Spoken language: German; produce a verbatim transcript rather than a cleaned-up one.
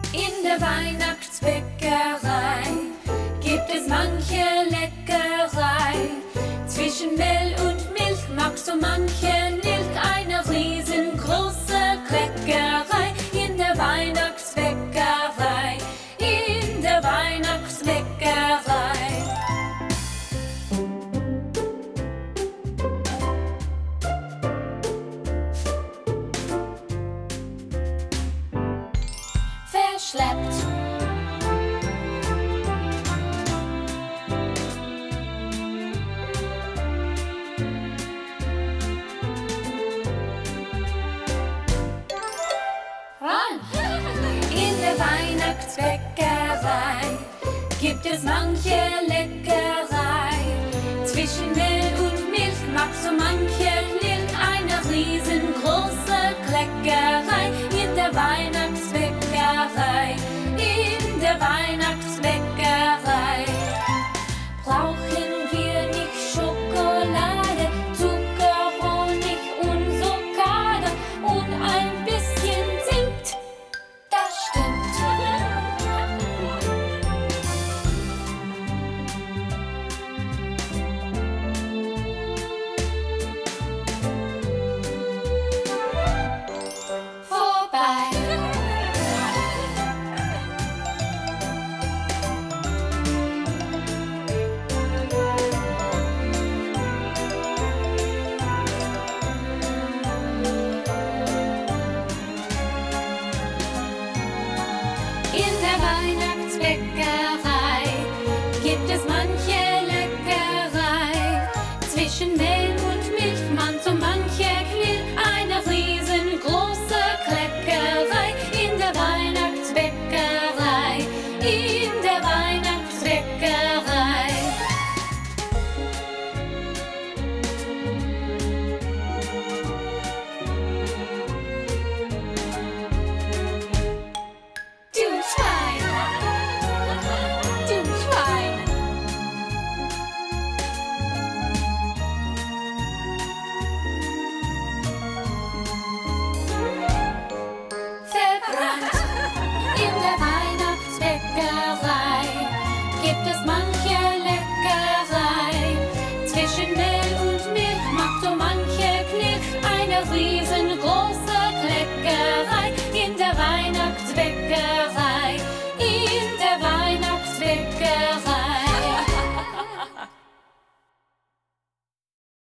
In der Weihnachtsbäckerei gibt es manche Leckerei. Zwischen Mehl und Milch mag so manche Milch eine riesengroße Kleckerei. In der Weihnachtsbäckerei, in der Weihnachtsbäckerei. Verschleppt. Ran. In der Weihnachtsbäckerei gibt es manche Leckerei. Zwischen Mehl und Milch mag so manche Milch eine riesengroße Kleckerei. In der Weihnachtsbäckerei, in der Weihnachtsbäckerei. Brauchen wir nicht Schokolade, Zucker, Honig und Schokolade und ein bisschen Zimt? Das stimmt. Vorbei. In der Weihnachtsbäckerei gibt es manche Leckerei. Zwischen Mehl und Milch man so manche Knirsch eine riesengroße Kleckerei. In der Weihnachtsbäckerei, in der Weihnachtsbäckerei. Du Schwein, du Schwein. Verbrannt. In der Weihnachtsbäckerei gibt es manche Leckerei. Zwischen Mehl und Milch macht so manche Knirsch eine Riese